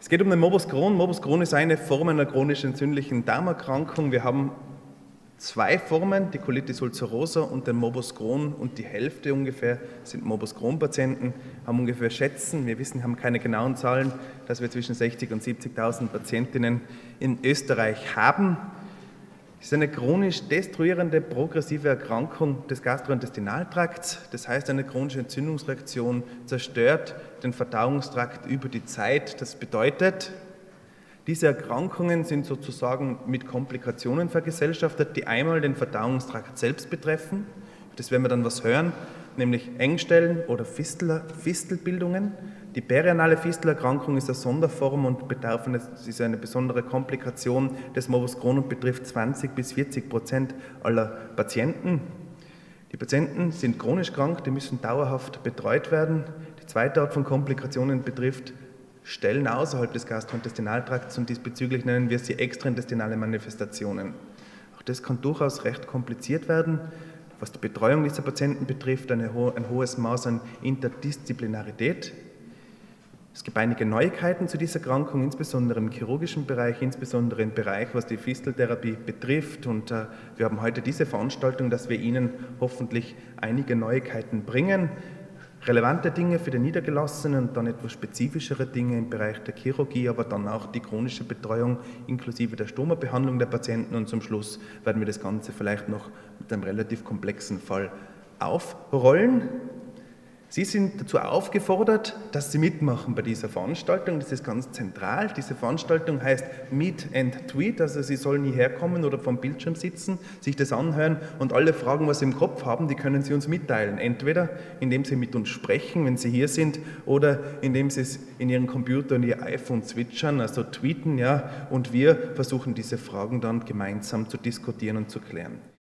Es geht um den Morbus Crohn. Morbus Crohn ist eine Form einer chronisch entzündlichen Darmerkrankung. Wir haben zwei Formen, die Colitis ulcerosa und den Morbus Crohn, und die Hälfte ungefähr sind Morbus Crohn-Patienten, haben ungefähr schätzen, wir wissen, haben keine genauen Zahlen, dass wir zwischen 60.000 und 70.000 Patientinnen in Österreich haben. Es ist eine chronisch destruierende, progressive Erkrankung des Gastrointestinaltrakts. Das heißt, eine chronische Entzündungsreaktion zerstört den Verdauungstrakt über die Zeit. Das bedeutet, diese Erkrankungen sind sozusagen mit Komplikationen vergesellschaftet, die einmal den Verdauungstrakt selbst betreffen. Das werden wir dann was hören, nämlich Engstellen oder Fistelbildungen. Die perianale Fistelerkrankung ist eine Sonderform und ist eine besondere Komplikation des Morbus Crohn und betrifft 20-40% aller Patienten. Die Patienten sind chronisch krank, die müssen dauerhaft betreut werden. Die zweite Art von Komplikationen betrifft Stellen außerhalb des Gastrointestinaltrakts und diesbezüglich nennen wir sie extraintestinale Manifestationen. Auch das kann durchaus recht kompliziert werden. Was die Betreuung dieser Patienten betrifft, ein hohes Maß an Interdisziplinarität. Es gibt einige Neuigkeiten zu dieser Erkrankung, insbesondere im chirurgischen Bereich, insbesondere im Bereich, was die Fisteltherapie betrifft. Und wir haben heute diese Veranstaltung, dass wir Ihnen hoffentlich einige Neuigkeiten bringen. Relevante Dinge für den Niedergelassenen und dann etwas spezifischere Dinge im Bereich der Chirurgie, aber dann auch die chronische Betreuung inklusive der Stomabehandlung der Patienten, und zum Schluss werden wir das Ganze vielleicht noch mit einem relativ komplexen Fall aufrollen. Sie sind dazu aufgefordert, dass Sie mitmachen bei dieser Veranstaltung. Das ist ganz zentral. Diese Veranstaltung heißt Meet and Tweet, also Sie sollen hierher kommen oder vom Bildschirm sitzen, sich das anhören und alle Fragen, was Sie im Kopf haben, die können Sie uns mitteilen. Entweder indem Sie mit uns sprechen, wenn Sie hier sind, oder indem Sie es in Ihren Computer und Ihr iPhone zwitschern, also tweeten, ja, und wir versuchen diese Fragen dann gemeinsam zu diskutieren und zu klären.